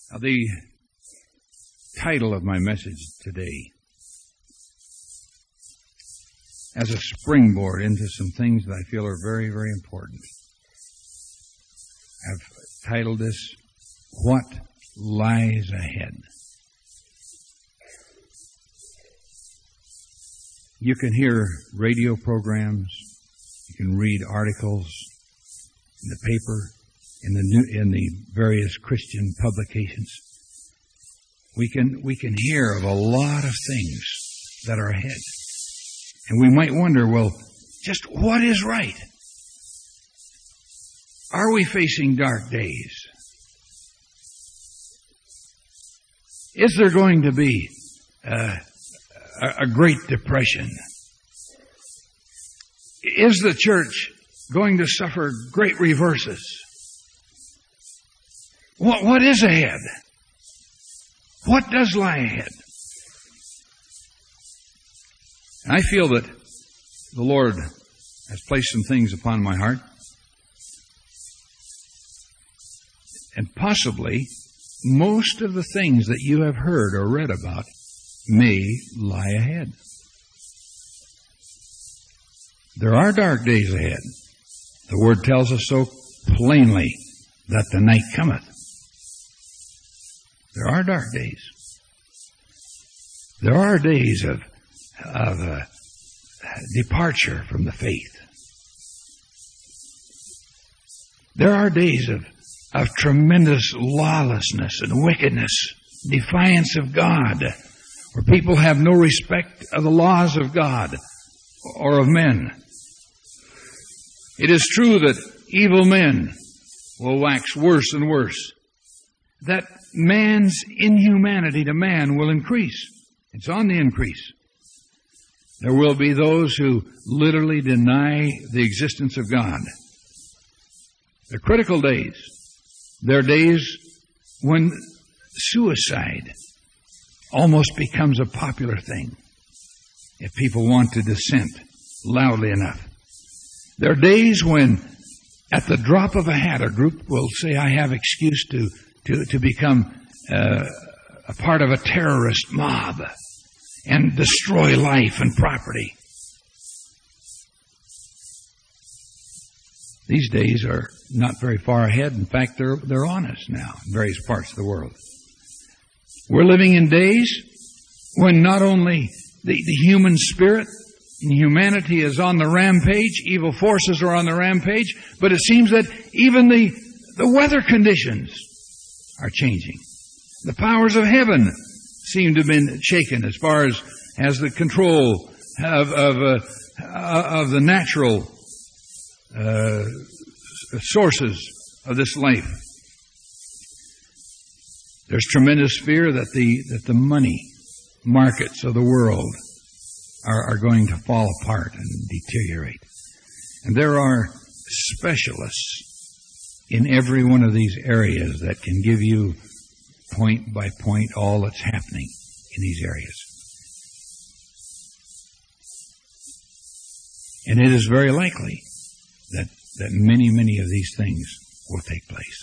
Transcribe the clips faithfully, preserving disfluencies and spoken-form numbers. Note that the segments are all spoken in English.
Now, the title of my message today, as a springboard into some things that I feel are very, very important, I've titled this, What Lies Ahead? You can hear radio programs, you can read articles in the paper, in the new, in the various Christian publications. We can we can hear of a lot of things that are ahead. And we might wonder, well, just what is right? Are we facing dark days? Is there going to be uh, a, a Great Depression? Is the church going to suffer great reverses? What, what is ahead? What does lie ahead? And I feel that the Lord has placed some things upon my heart. And possibly most of the things that you have heard or read about may lie ahead. There are dark days ahead. The Word tells us so plainly that the night cometh. There are dark days. There are days of, of uh, departure from the faith. There are days of, of tremendous lawlessness and wickedness, defiance of God, where people have no respect of the laws of God or of men. It is true that evil men will wax worse and worse, that man's inhumanity to man will increase. It's on the increase. There will be those who literally deny the existence of God. They're critical days. They're days when suicide almost becomes a popular thing if people want to dissent loudly enough. There are days when at the drop of a hat a group will say, I have excuse to To, to become uh, a part of a terrorist mob and destroy life and property. These days are not very far ahead. In fact, they're they're on us now in various parts of the world. We're living in days when not only the, the human spirit and humanity is on the rampage, evil forces are on the rampage, but it seems that even the the weather conditions are changing. The powers of heaven seem to have been shaken as far as, as the control of, of, uh, of the natural uh, sources of this life. There's tremendous fear that the that the money markets of the world are, are going to fall apart and deteriorate. And there are specialists in every one of these areas that can give you point by point all that's happening in these areas. And it is very likely that, that many, many of these things will take place.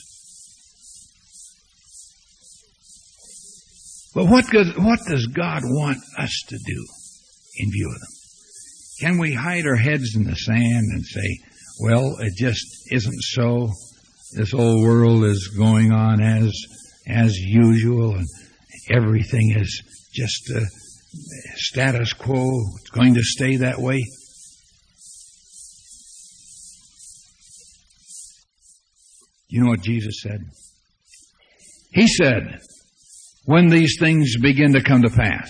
But what does, what does God want us to do in view of them? Can we hide our heads in the sand and say, well, it just isn't so? This whole world is going on as as usual, and everything is just uh, status quo. It's going to stay that way. You know what Jesus said? He said, when these things begin to come to pass,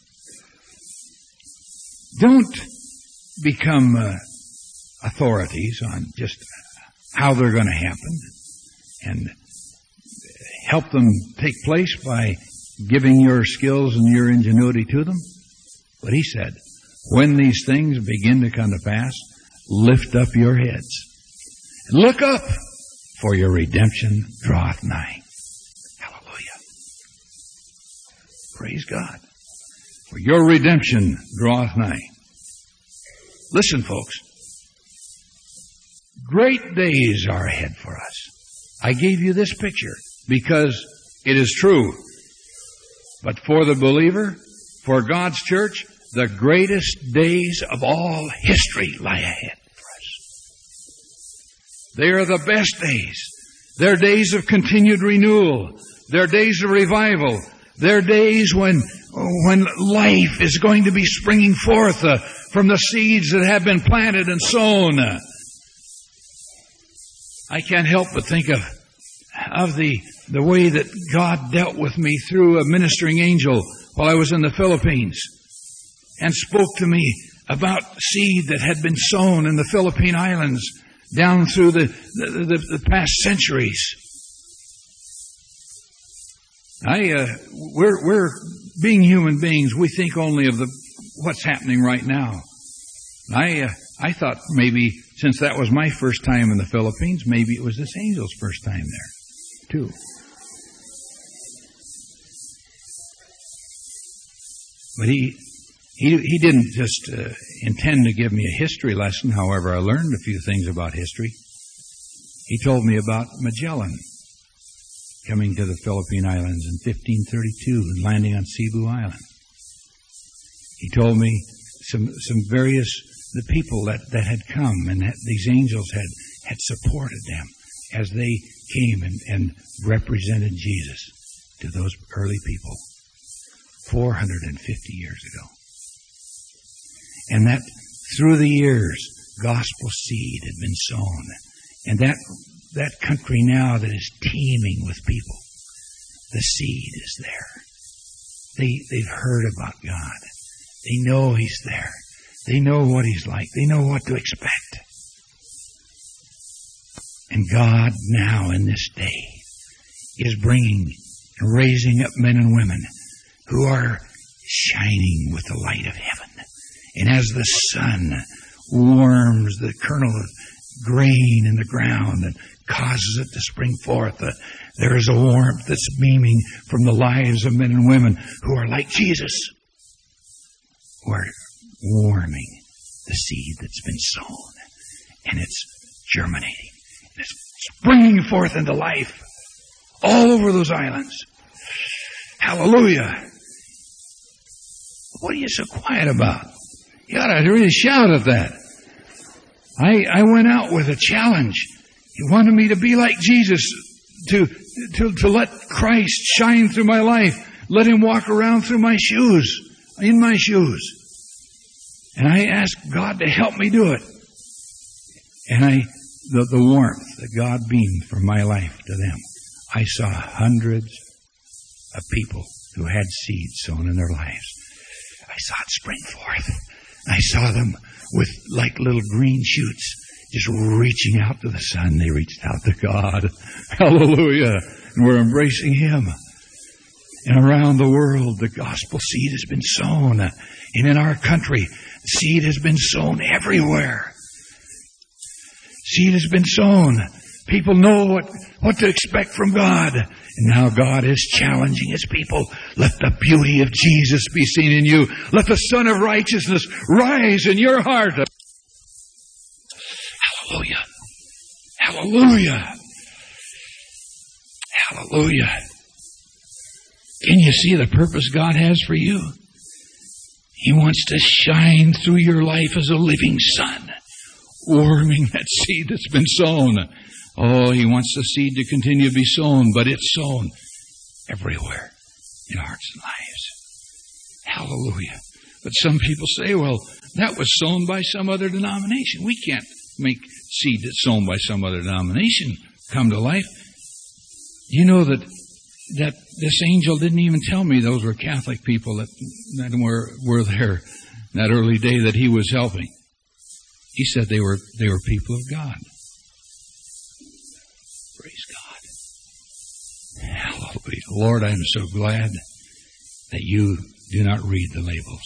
don't become uh, authorities on just how they're going to happen and help them take place by giving your skills and your ingenuity to them. But he said, when these things begin to come to pass, lift up your heads. Look up, for your redemption draweth nigh. Hallelujah. Praise God. For your redemption draweth nigh. Listen, folks. Great days are ahead for us. I gave you this picture because It is true. But for the believer, for God's church, the greatest days of all history lie ahead for us. They are the best days. They're days of continued renewal. They're days of revival. They're days when, when life is going to be springing forth uh, from the seeds that have been planted and sown. I can't help but think of, of the, the way that God dealt with me through a ministering angel while I was in the Philippines and spoke to me about seed that had been sown in the Philippine Islands down through the, the, the, the past centuries. I, uh, we're, we're being human beings. We think only of the, what's happening right now. I, uh, I thought maybe since that was my first time in the Philippines, maybe it was this angel's first time there, too. But he, he, he didn't just uh, intend to give me a history lesson. However, I learned a few things about history. He told me about Magellan coming to the Philippine Islands in fifteen thirty-two and landing on Cebu Island. He told me some some various the people that, that had come and that these angels had, had supported them as they came and, and represented Jesus to those early people four hundred fifty years ago. And that through the years, gospel seed had been sown. And that that country now that is teeming with people, the seed is there. They, they've heard about God. They know He's there. They know what He's like. They know what to expect. And God now in this day is bringing and raising up men and women who are shining with the light of heaven. And as the sun warms the kernel of grain in the ground and causes it to spring forth, uh, there is a warmth that's beaming from the lives of men and women who are like Jesus, who are warming the seed that's been sown. And it's germinating. And it's springing forth into life all over those islands. Hallelujah. What are you so quiet about? You ought to really shout at that. I, I went out with a challenge. He wanted me to be like Jesus, to, to, to let Christ shine through my life. Let Him walk around through my shoes, in my shoes. And I asked God to help me do it. And I, the, the warmth that God beamed from my life to them, I saw hundreds of people who had seeds sown in their lives. I saw it spring forth. I saw them with like little green shoots just reaching out to the sun. They reached out to God. Hallelujah. And we're embracing Him. And around the world, the gospel seed has been sown. And in our country, seed has been sown everywhere. Seed has been sown. People know what, what to expect from God. And now God is challenging His people. Let the beauty of Jesus be seen in you. Let the Son of Righteousness rise in your heart. Hallelujah. Hallelujah. Hallelujah. Can you see the purpose God has for you? He wants to shine through your life as a living sun, warming that seed that's been sown. Oh, He wants the seed to continue to be sown, but it's sown everywhere in hearts and lives. Hallelujah. But some people say, well, that was sown by some other denomination. We can't make seed that's sown by some other denomination come to life. You know that that this angel didn't even tell me those were Catholic people that, that were, were there that early day that he was helping. He said they were they were people of God. Praise God. Hallelujah. Lord, I'm so glad that you do not read the labels.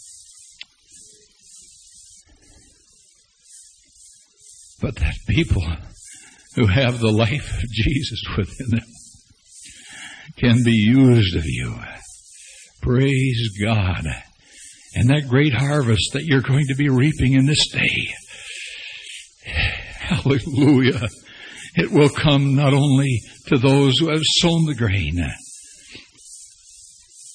But that people who have the life of Jesus within them can be used of you. Praise God. And that great harvest that you're going to be reaping in this day. Hallelujah. It will come not only to those who have sown the grain,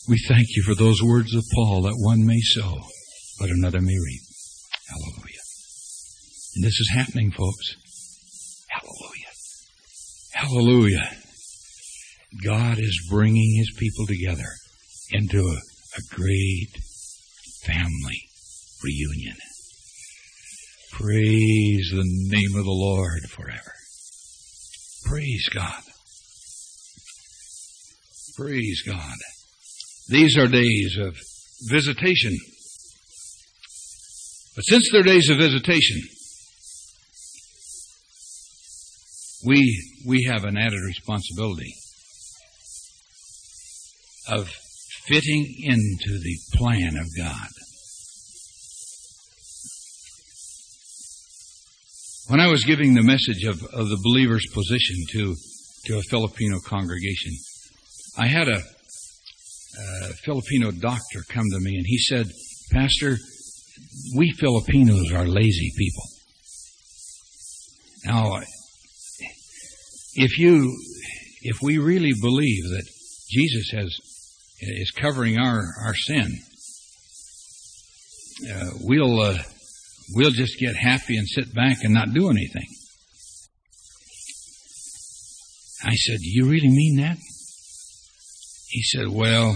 We thank you for those words of Paul, that one may sow, but another may reap. Hallelujah. And this is happening, folks. Hallelujah. Hallelujah. God is bringing His people together into a, a great family reunion. Praise the name of the Lord forever. Praise God. Praise God. These are days of visitation. But since they're days of visitation, we we have an added responsibility of fitting into the plan of God. When I was giving the message of, of the believer's position to, to a Filipino congregation, I had a, a Filipino doctor come to me and he said, Pastor, we Filipinos are lazy people. Now, if you, if we really believe that Jesus has is covering our our sin, uh, we'll uh, we'll just get happy and sit back and not do anything. I said, "Do you really mean that?" He said, "Well,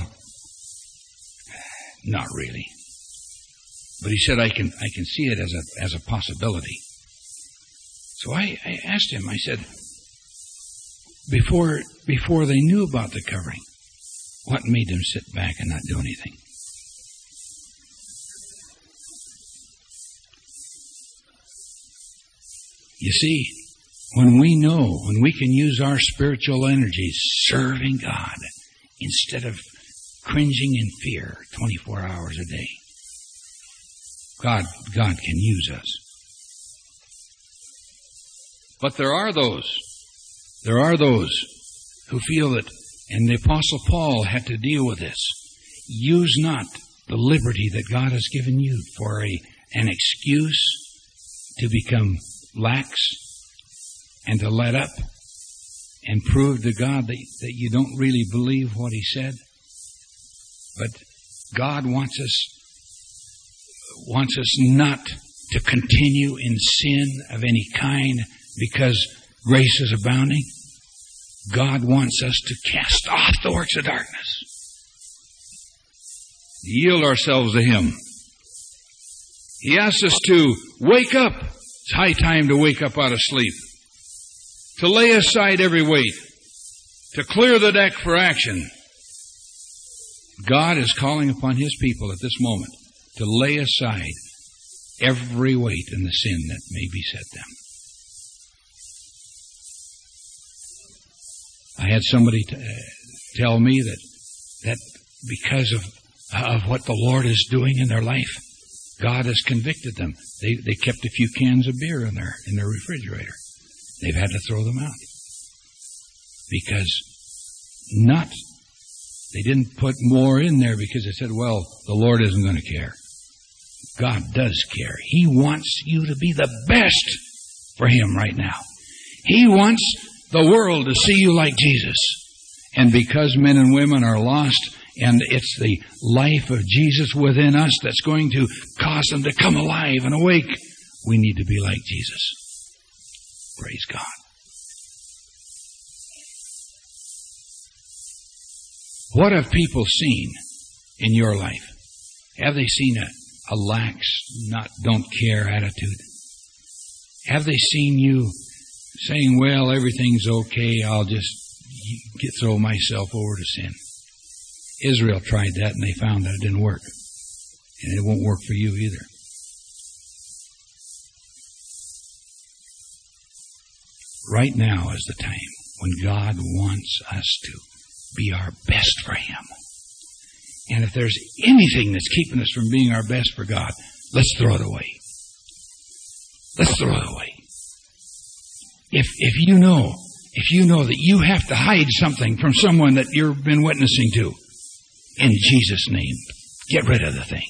not really." But he said, "I can I can see it as a as a possibility." So I, I asked him. I said, "Before before they knew about the covering, what made them sit back and not do anything?" You see, when we know, when we can use our spiritual energies serving God instead of cringing in fear twenty-four hours a day, God, God can use us. But there are those, there are those who feel that, and the Apostle Paul had to deal with this, use not the liberty that God has given you for a an excuse to become lax and to let up and prove to God that, that you don't really believe what He said. But God wants us wants us not to continue in sin of any kind because grace is abounding. God wants us to cast off the works of darkness. Yield ourselves to Him. He asks us to wake up. It's high time to wake up out of sleep. To lay aside every weight. To clear the deck for action. God is calling upon His people at this moment to lay aside every weight and the sin that may beset them. I had somebody t- tell me that that because of of what the Lord is doing in their life, God has convicted them. They they kept a few cans of beer in their in their refrigerator. They've had to throw them out because not they didn't put more in there because they said, "Well, the Lord isn't going to care." God does care. He wants you to be the best for Him right now. He wants the world to see you like Jesus. And because men and women are lost, and it's the life of Jesus within us that's going to cause them to come alive and awake, we need to be like Jesus. Praise God. What have people seen in your life? Have they seen a, a lax, not don't care attitude? Have they seen you saying, "Well, everything's okay, I'll just get throw myself over to sin"? Israel tried that and they found that it didn't work. And it won't work for you either. Right now is the time when God wants us to be our best for Him. And if there's anything that's keeping us from being our best for God, let's throw it away. Let's throw it away. If if you know, if you know that you have to hide something from someone that you've been witnessing to, in Jesus' name, get rid of the thing.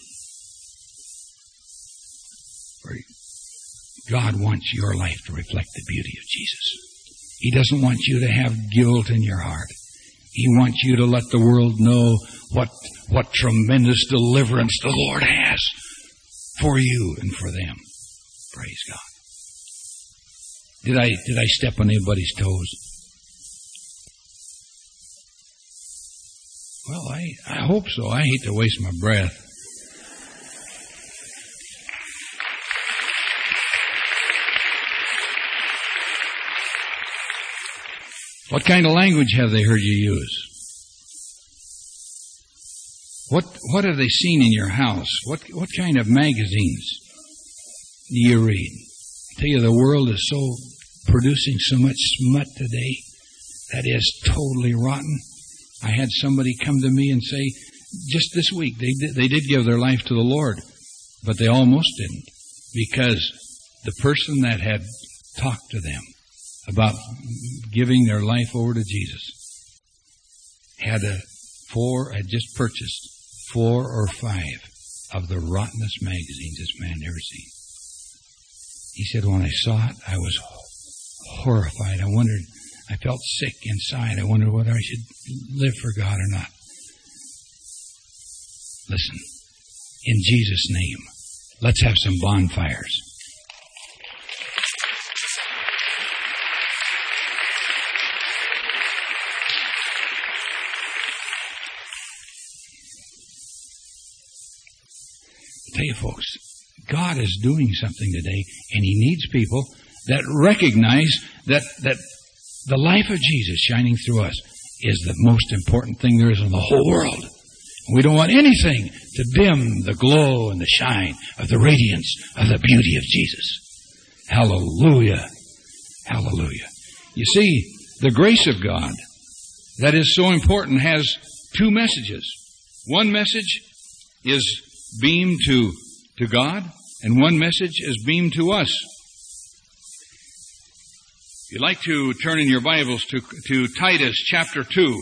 God wants your life to reflect the beauty of Jesus. He doesn't want you to have guilt in your heart. He wants you to let the world know what, what tremendous deliverance the Lord has for you and for them. Praise God. Did I, did I step on anybody's toes? Well, I, I hope so. I hate to waste my breath. What kind of language have they heard you use? What what have they seen in your house? What what kind of magazines do you read? I tell you, the world is so producing so much smut today that is totally rotten. I had somebody come to me and say, just this week, they did, they did give their life to the Lord, but they almost didn't, because the person that had talked to them about giving their life over to Jesus had a four, had just purchased four or five of the rottenest magazines this man ever seen. He said, when I saw it, I was horrified. I wondered, I felt sick inside. I wondered whether I should live for God or not. Listen, in Jesus' name, let's have some bonfires. I tell you, folks, God is doing something today, and He needs people that recognize that that the life of Jesus shining through us is the most important thing there is in the whole world. We don't want anything to dim the glow and the shine of the radiance of the beauty of Jesus. Hallelujah. Hallelujah. You see, the grace of God that is so important has two messages. One message is beamed to, to God, and one message is beamed to us. If you'd like to turn in your Bibles to, to Titus chapter two.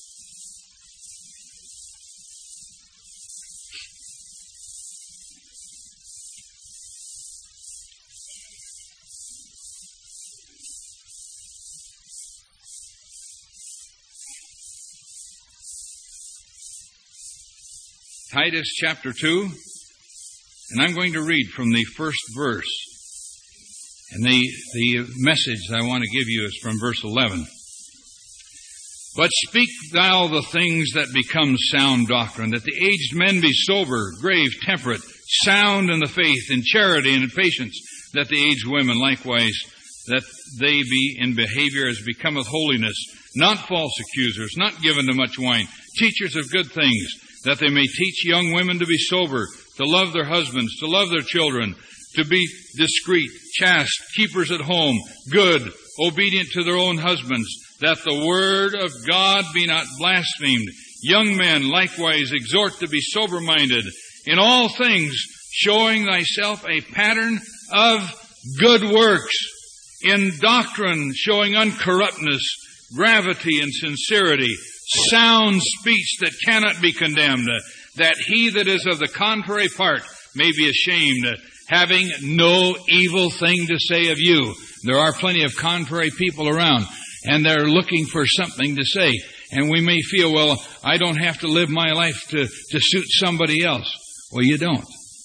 Titus chapter two, and I'm going to read from the first verse. And the, the message I want to give you is from verse eleven. But speak thou the things that become sound doctrine, that the aged men be sober, grave, temperate, sound in the faith, in charity, and in patience, that the aged women likewise, that they be in behavior as becometh holiness, not false accusers, not given to much wine, teachers of good things, that they may teach young women to be sober, to love their husbands, to love their children, to be discreet, chaste, keepers at home, good, obedient to their own husbands, that the word of God be not blasphemed. Young men likewise exhort to be sober-minded, in all things showing thyself a pattern of good works, in doctrine showing uncorruptness, gravity and sincerity, sound speech that cannot be condemned, that he that is of the contrary part may be ashamed, having no evil thing to say of you. There are plenty of contrary people around, and they're looking for something to say. And we may feel, well, I don't have to live my life to, to suit somebody else. Well, you don't.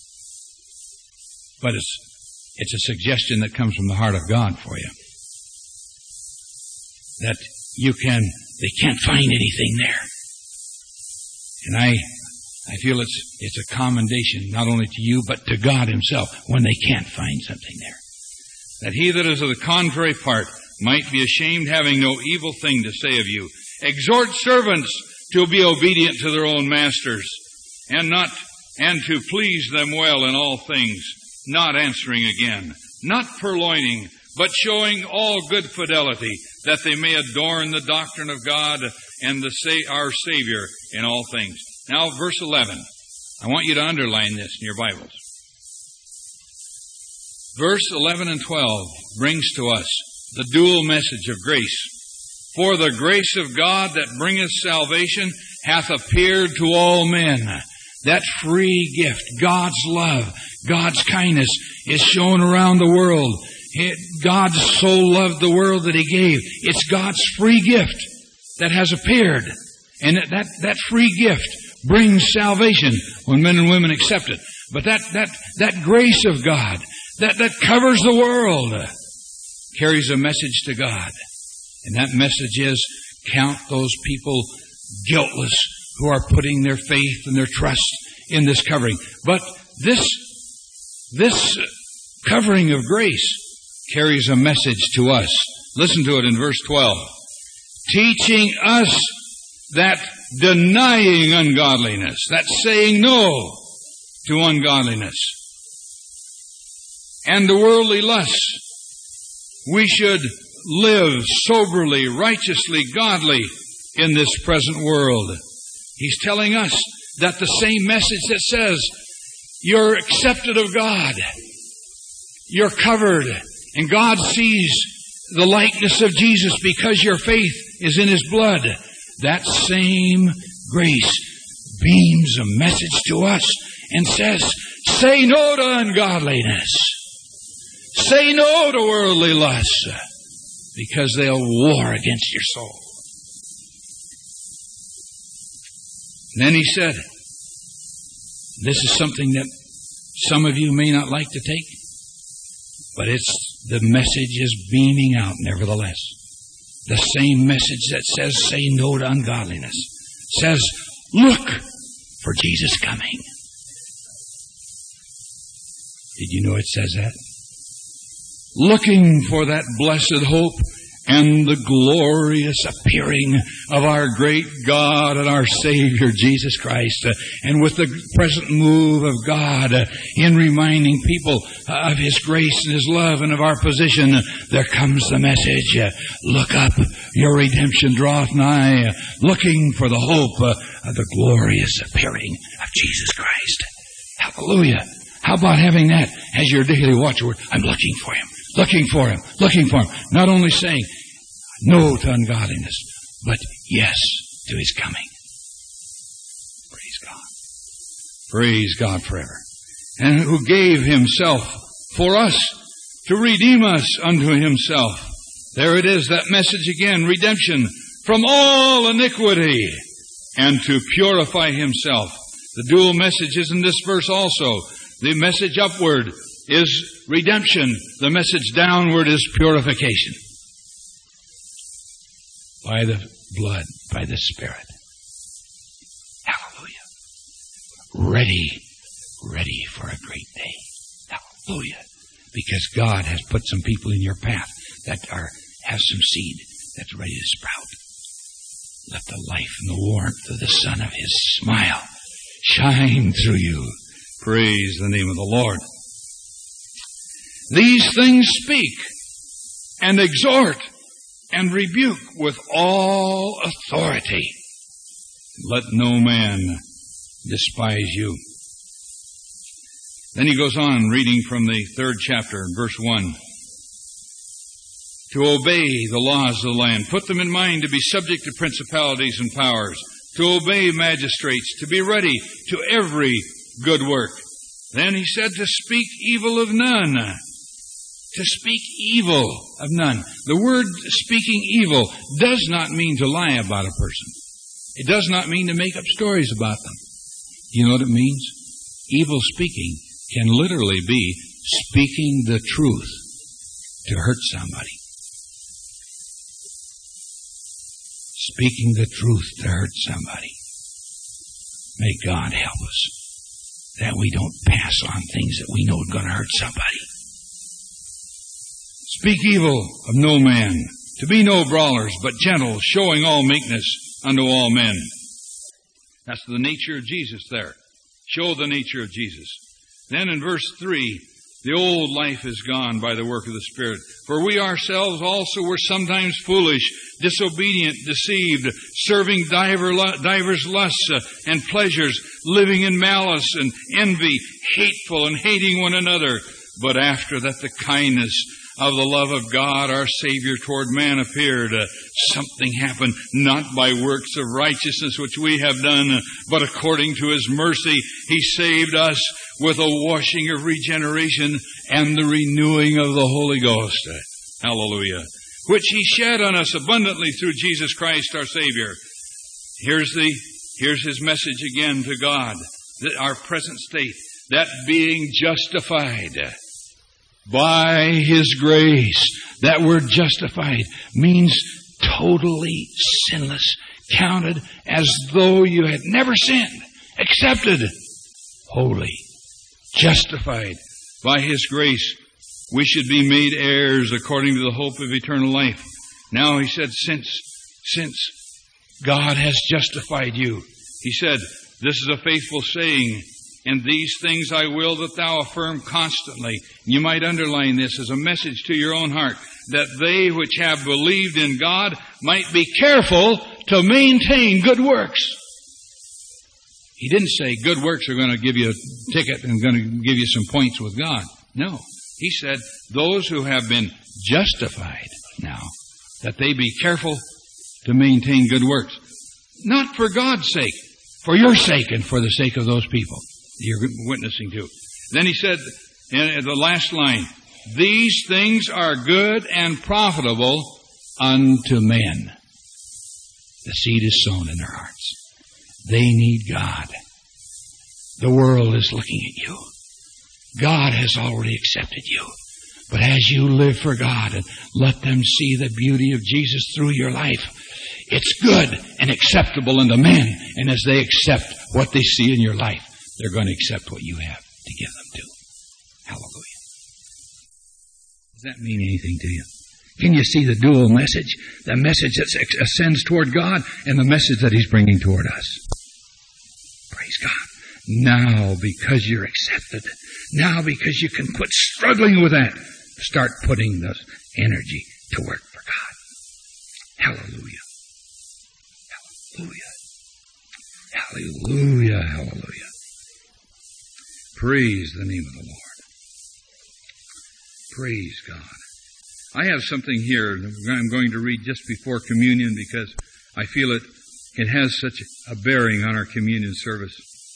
But it's, it's a suggestion that comes from the heart of God for you. That you can, they can't find anything there. And I, I feel it's, it's a commendation not only to you, but to God Himself when they can't find something there. That he that is of the contrary part might be ashamed, having no evil thing to say of you. Exhort servants to be obedient to their own masters, and not, and to please them well in all things, not answering again, not purloining, but showing all good fidelity, that they may adorn the doctrine of God and the sa- our Savior in all things. Now, verse eleven. I want you to underline this in your Bibles. Verse eleven and twelve brings to us the dual message of grace. For the grace of God that bringeth salvation hath appeared to all men. That free gift, God's love, God's kindness is shown around the world. It, God so loved the world that He gave. It's God's free gift that has appeared. And that, that free gift brings salvation when men and women accept it. But that, that, that grace of God, that, that covers the world, carries a message to God. And that message is, count those people guiltless who are putting their faith and their trust in this covering. But this, this covering of grace carries a message to us. Listen to it in verse twelve. Teaching us that denying ungodliness, that saying no to ungodliness and the worldly lusts, we should live soberly, righteously, godly in this present world. He's telling us that the same message that says you're accepted of God, you're covered, and God sees the likeness of Jesus because your faith is in His blood. That same grace beams a message to us and says, say no to ungodliness. Say no to worldly lusts, because they'll war against your soul. And then he said, this is something that some of you may not like to take, but it's the message is beaming out nevertheless. The same message that says, say no to ungodliness, says, look for Jesus coming. Did you know it says that? Looking for that blessed hope and the glorious appearing of our great God and our Savior, Jesus Christ. Uh, and with the present move of God uh, in reminding people uh, of His grace and His love and of our position, uh, there comes the message, uh, look up, your redemption draweth nigh, uh, looking for the hope uh, of the glorious appearing of Jesus Christ. Hallelujah. How about having that as your daily watchword? I'm looking for Him. Looking for Him, looking for Him. Not only saying no to ungodliness, but yes to His coming. Praise God. Praise God forever. And who gave Himself for us to redeem us unto Himself. There it is, that message again, redemption from all iniquity, and to purify Himself. The dual message is in this verse also. The message upward is redemption. The message downward is purification. By the blood, by the Spirit. Hallelujah. Ready, ready for a great day. Hallelujah. Because God has put some people in your path that are have some seed that's ready to sprout. Let the life and the warmth of the sun of His smile shine through you. Praise the name of the Lord. These things speak and exhort and rebuke with all authority. Let no man despise you. Then he goes on reading from the third chapter, verse one. To obey the laws of the land. Put them in mind to be subject to principalities and powers. To obey magistrates. To be ready to every good work. Then he said to speak evil of none. To speak evil of none. The word speaking evil does not mean to lie about a person. It does not mean to make up stories about them. You know what it means? Evil speaking can literally be speaking the truth to hurt somebody. Speaking the truth to hurt somebody. May God help us that we don't pass on things that we know are going to hurt somebody. Speak evil of no man, to be no brawlers, but gentle, showing all meekness unto all men. That's the nature of Jesus there. Show the nature of Jesus. Then in verse three, the old life is gone by the work of the Spirit. For we ourselves also were sometimes foolish, disobedient, deceived, serving diver, divers lusts and pleasures, living in malice and envy, hateful and hating one another. But after that the kindness of the love of God, our Savior, toward man appeared, uh, something happened, not by works of righteousness which we have done, uh, but according to His mercy, He saved us with a washing of regeneration and the renewing of the Holy Ghost. Uh, hallelujah. Which He shed on us abundantly through Jesus Christ our Savior. Here's the, here's his message again to God, that our present state, that being justified by his grace. That word justified means totally sinless, counted as though you had never sinned, accepted, holy, justified by his grace. We should be made heirs according to the hope of eternal life. Now he said, since, since God has justified you, he said, this is a faithful saying, and these things I will that thou affirm constantly. You might underline this as a message to your own heart, that they which have believed in God might be careful to maintain good works. He didn't say good works are going to give you a ticket and going to give you some points with God. No. He said those who have been justified now, that they be careful to maintain good works. Not for God's sake, for your sake and for the sake of those people you're witnessing to. Then he said in the last line, these things are good and profitable unto men. The seed is sown in their hearts. They need God. The world is looking at you. God has already accepted you. But as you live for God and let them see the beauty of Jesus through your life, it's good and acceptable unto men. And as they accept what they see in your life, they're going to accept what you have to give them to. Hallelujah. Does that mean anything to you? Can you see the dual message? The message that ascends toward God and the message that he's bringing toward us. Praise God. Now, because you're accepted, now because you can quit struggling with that, start putting the energy to work for God. Hallelujah. Hallelujah. Hallelujah. Hallelujah. Praise the name of the Lord. Praise God. I have something here I'm going to read just before communion because I feel it, it has such a bearing on our communion service.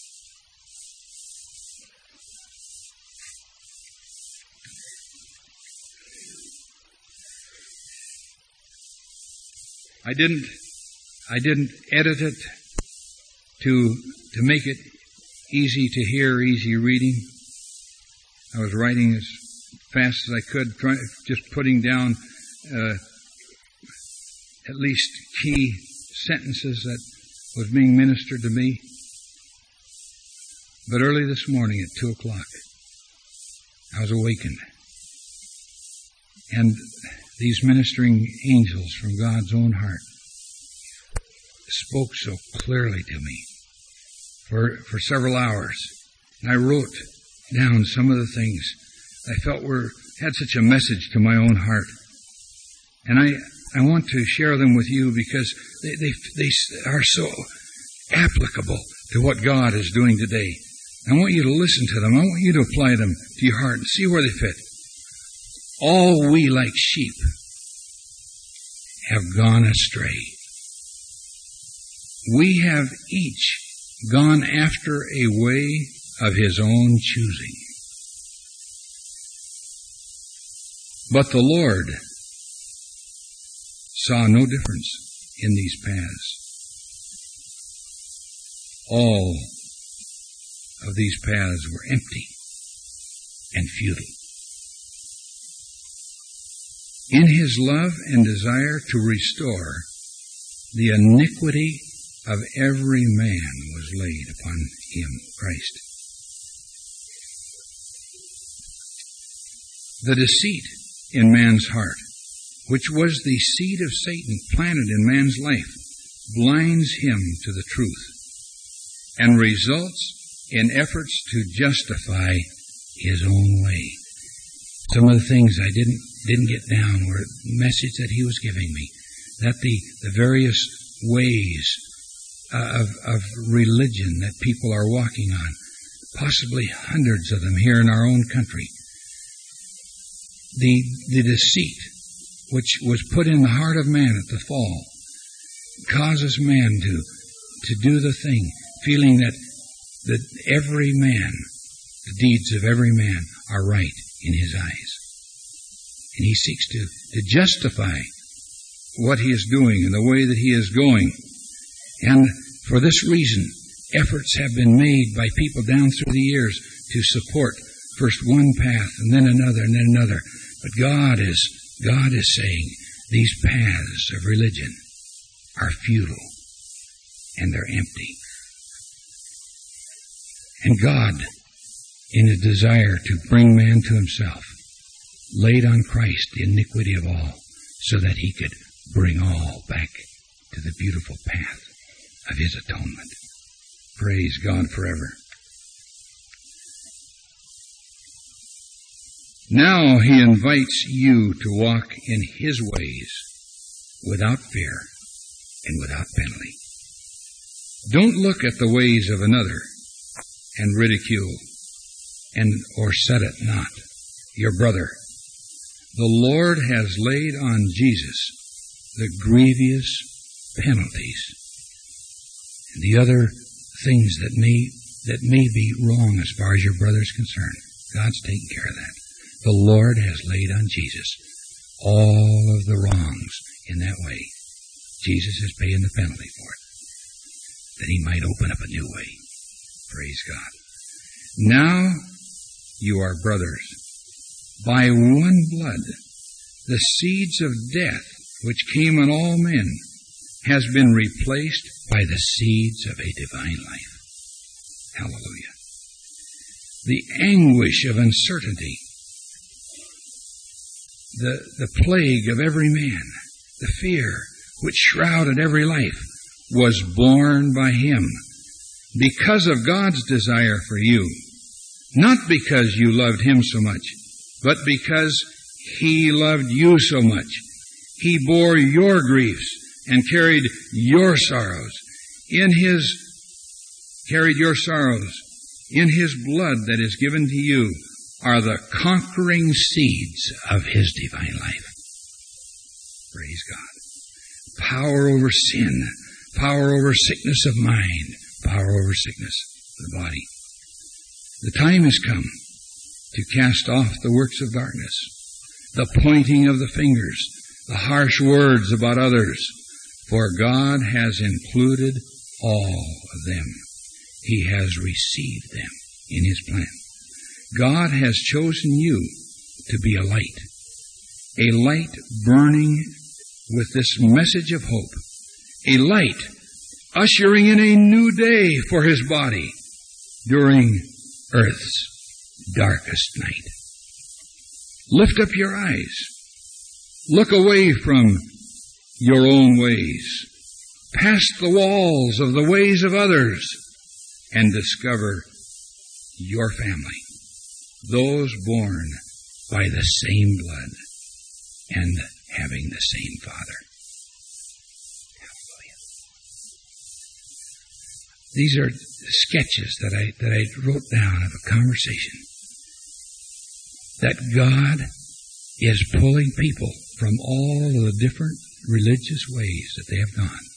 I didn't, I didn't edit it to, to make it easy to hear, easy reading. I was writing as fast as I could, trying, just putting down uh, at least key sentences that was being ministered to me. But early this morning at two o'clock, I was awakened. And these ministering angels from God's own heart spoke so clearly to me for, for several hours. And I wrote down some of the things I felt were had such a message to my own heart. And I, I want to share them with you because they, they, they are so applicable to what God is doing today. I want you to listen to them. I want you to apply them to your heart and see where they fit. All we like sheep have gone astray. We have each gone after a way of his own choosing. But the Lord saw no difference in these paths. All of these paths were empty and futile. In his love and desire to restore, the iniquity of every man was laid upon him, Christ. The deceit in man's heart, which was the seed of Satan planted in man's life, blinds him to the truth and results in efforts to justify his own way. Some of the things I didn't didn't get down were the message that he was giving me, that the, the various ways uh, of, of religion that people are walking on, possibly hundreds of them here in our own country, the, the deceit which was put in the heart of man at the fall causes man to, to do the thing, feeling that, that every man, the deeds of every man are right in his eyes. And he seeks to, to justify what he is doing and the way that he is going. And for this reason, efforts have been made by people down through the years to support first one path and then another and then another. But God is, God is saying these paths of religion are futile and they're empty. And God, in a desire to bring man to himself, laid on Christ the iniquity of all so that he could bring all back to the beautiful path of his atonement. Praise God forever. Now he invites you to walk in his ways without fear and without penalty. Don't look at the ways of another and ridicule and or set it not, your brother. The Lord has laid on Jesus the grievous penalties and the other things that may that may be wrong as far as your brother is concerned. God's taking care of that. The Lord has laid on Jesus all of the wrongs in that way. Jesus is paying the penalty for it, that he might open up a new way. Praise God. Now you are brothers. By one blood, the seeds of death, which came on all men, has been replaced by the seeds of a divine life. Hallelujah. The anguish of uncertainty, the, the plague of every man, the fear which shrouded every life, was borne by him because of God's desire for you, not because you loved him so much, but because he loved you so much. He bore your griefs and carried your sorrows. In his, carried your sorrows. In his blood that is given to you are the conquering seeds of his divine life. Praise God. Power over sin, power over sickness of mind, power over sickness of the body. The time has come to cast off the works of darkness, the pointing of the fingers, the harsh words about others, for God has included all of them. He has received them in his plan. God has chosen you to be a light, a light burning with this message of hope, a light ushering in a new day for his body during earth's darkest night. Lift up your eyes. Look away from your own ways, past the walls of the ways of others, and discover your family, those born by the same blood and having the same Father. Hallelujah. These are sketches that I that I wrote down of a conversation that God is pulling people from all of the different religious ways that they have gone.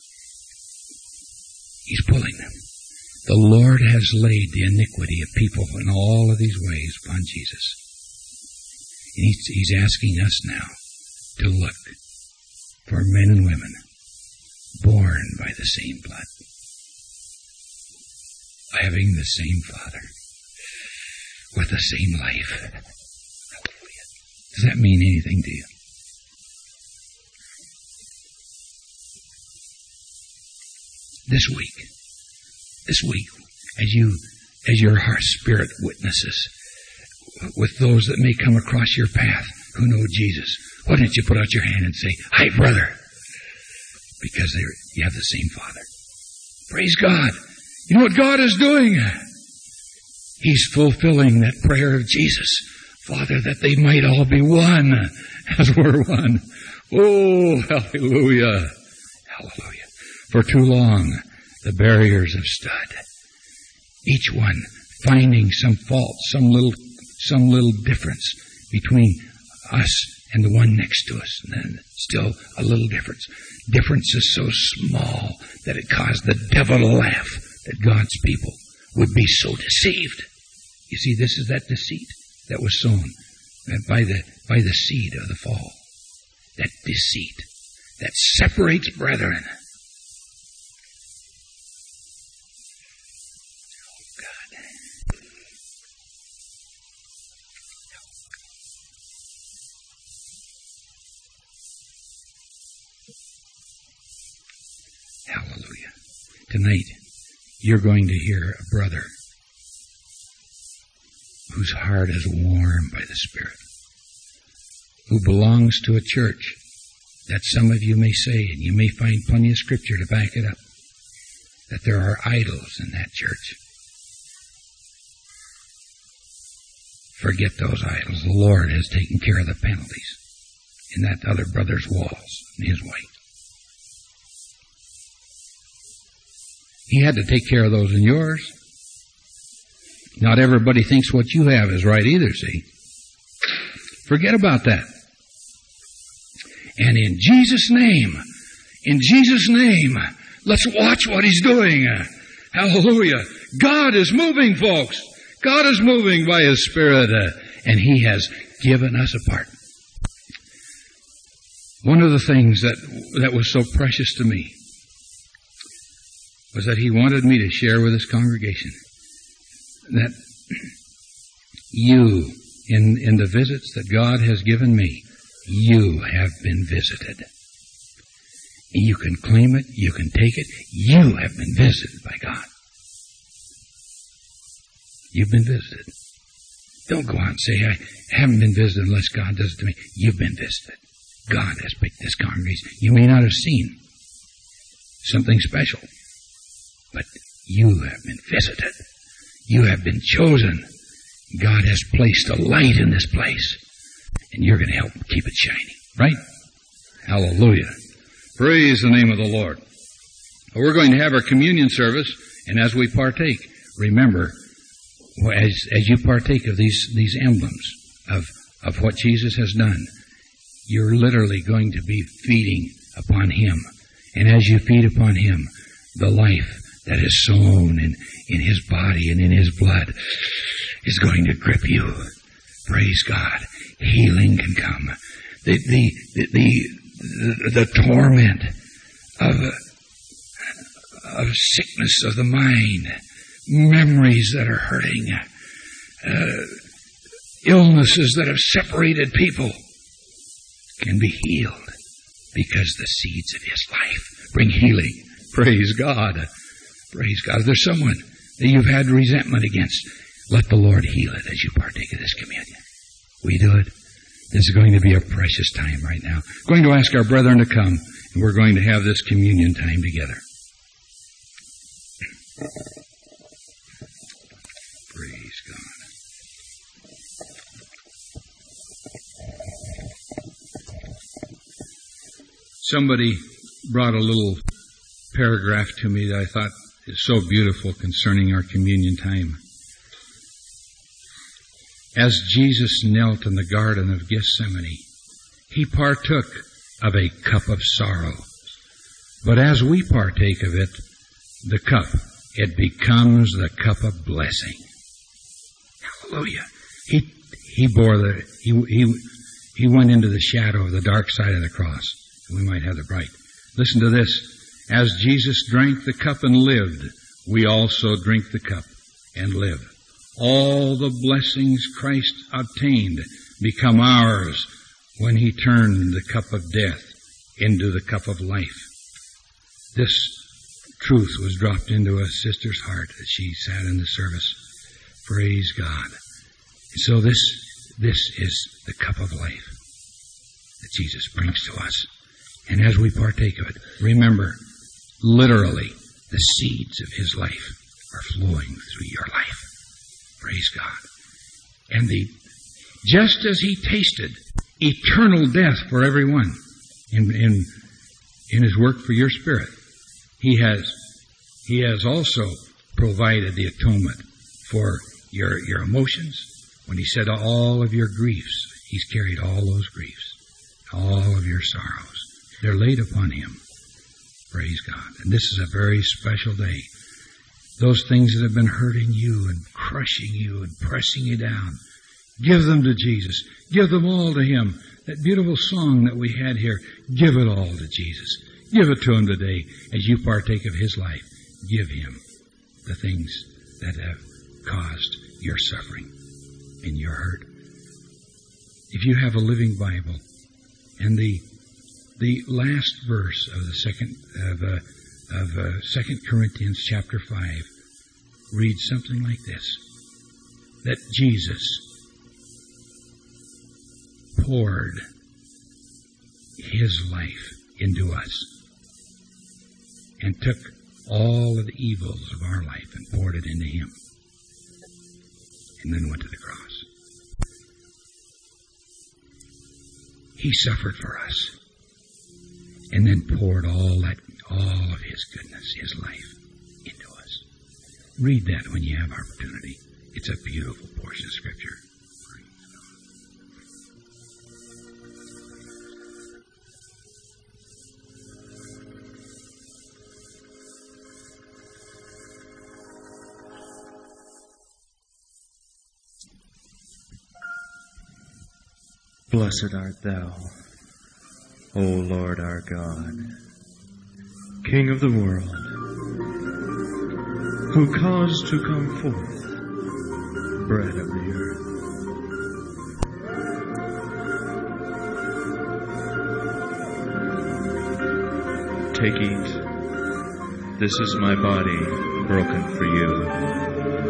He's pulling them. The Lord has laid the iniquity of people in all of these ways upon Jesus. And he's, he's asking us now to look for men and women born by the same blood, having the same Father, with the same life. Hallelujah. Does that mean anything to you? This week, this week, as you, as your heart spirit witnesses with those that may come across your path who know Jesus, why don't you put out your hand and say, "Hi, brother," because they you have the same Father. Praise God. You know what God is doing? He's fulfilling that prayer of Jesus, Father, that they might all be one as we're one. Oh, hallelujah. Hallelujah. For too long, the barriers have stood. Each one finding some fault, some little, some little difference between us and the one next to us. And then still a little difference. Difference is so small that it caused the devil to laugh that God's people would be so deceived. You see, this is that deceit that was sown by the, by the seed of the fall. That deceit that separates brethren. Hallelujah. Tonight, you're going to hear a brother whose heart is warmed by the Spirit, who belongs to a church that some of you may say, and you may find plenty of scripture to back it up, that there are idols in that church. Forget those idols. The Lord has taken care of the penalties in that other brother's walls and his wife. He had to take care of those in yours. Not everybody thinks what you have is right either, see? Forget about that. And in Jesus' name, in Jesus' name, let's watch what He's doing. Hallelujah. God is moving, folks. God is moving by His Spirit, uh, and He has given us a part. One of the things that, that was so precious to me was that He wanted me to share with His congregation that you, in, in the visits that God has given me, you have been visited. You can claim it, you can take it. You have been visited by God. You've been visited. Don't go out and say, I haven't been visited unless God does it to me. You've been visited. God has picked this congregation. You may not have seen something special, but you have been visited. You have been chosen. God has placed a light in this place, and you're going to help keep it shining. Right? Hallelujah. Praise the name of the Lord. Well, we're going to have our communion service, and as we partake, remember, as, as you partake of these, these emblems of, of what Jesus has done, you're literally going to be feeding upon Him. And as you feed upon Him, the life that is sown in, in His body and in His blood is going to grip you. Praise God. Healing can come. The, the, the, the, the torment of, of sickness of the mind, memories that are hurting, uh, illnesses that have separated people can be healed because the seeds of His life bring healing. Praise God. Praise God. If there's someone that you've had resentment against, let the Lord heal it as you partake of this communion. Will you do it? This is going to be a precious time right now. I'm going to ask our brethren to come, and we're going to have this communion time together. Praise God. Somebody brought a little paragraph to me that I thought is so beautiful concerning our communion time. As Jesus knelt in the Garden of Gethsemane, He partook of a cup of sorrow. But as we partake of it, the cup, it becomes the cup of blessing. Hallelujah. He he bore the he he he went into the shadow of the dark side of the cross. We might have the bright. Listen to this. As Jesus drank the cup and lived, we also drink the cup and live. All the blessings Christ obtained become ours when He turned the cup of death into the cup of life. This truth was dropped into a sister's heart as she sat in the service. Praise God. So this, this is the cup of life that Jesus brings to us. And as we partake of it, remember, literally, the seeds of His life are flowing through your life. Praise God. And the just as He tasted eternal death for everyone in, in, in His work for your spirit, He has He has also provided the atonement for your, your emotions. When He said all of your griefs, He's carried all those griefs, all of your sorrows. They're laid upon Him. Praise God. And this is a very special day. Those things that have been hurting you and crushing you and pressing you down, give them to Jesus. Give them all to Him. That beautiful song that we had here, give it all to Jesus. Give it to Him today as you partake of His life. Give Him the things that have caused your suffering and your hurt. If you have a living Bible, and the the last verse of the second of uh, of uh, Second Corinthians chapter five reads something like this: that Jesus poured His life into us and took all of the evils of our life and poured it into Him, and then went to the cross. He suffered for us, and then poured all that, all of His goodness, His life, into us. Read that when you have opportunity. It's a beautiful portion of Scripture. Blessed art thou, O Lord our God, King of the world, who caused to come forth bread of the earth. Take, eat. This is my body broken for you.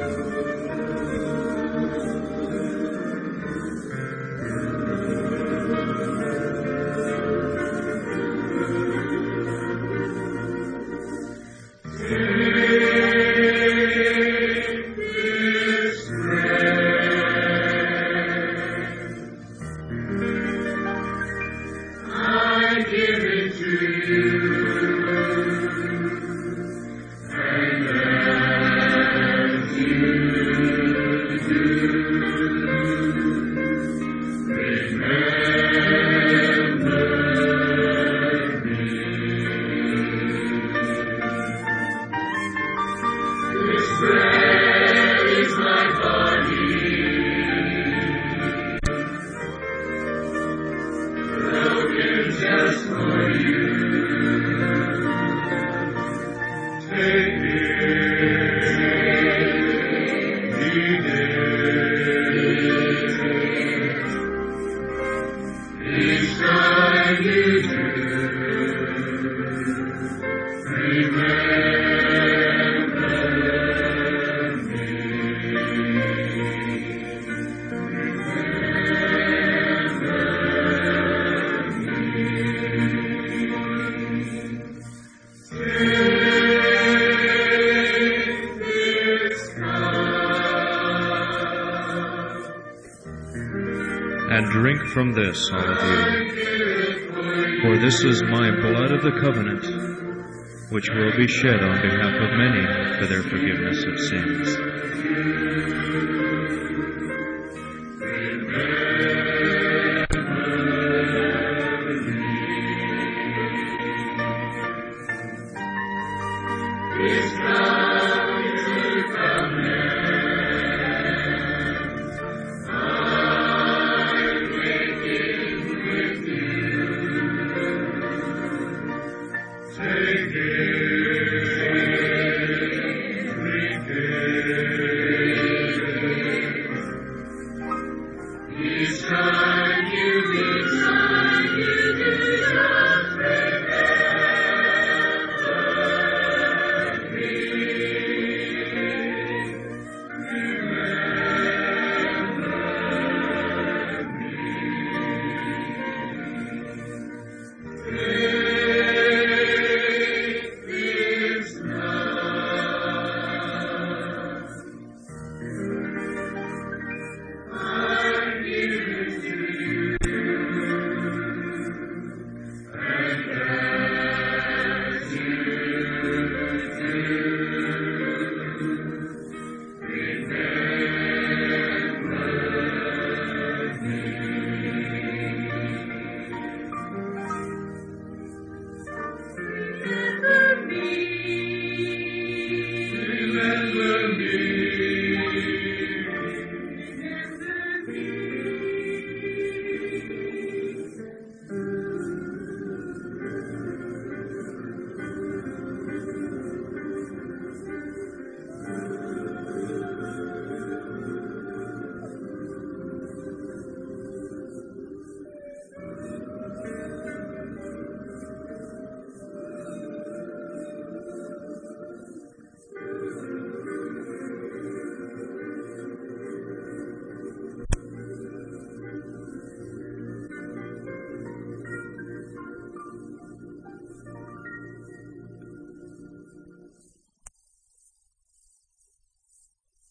From this, all of you, for this is my blood of the covenant, which will be shed on behalf of many for their forgiveness of sins.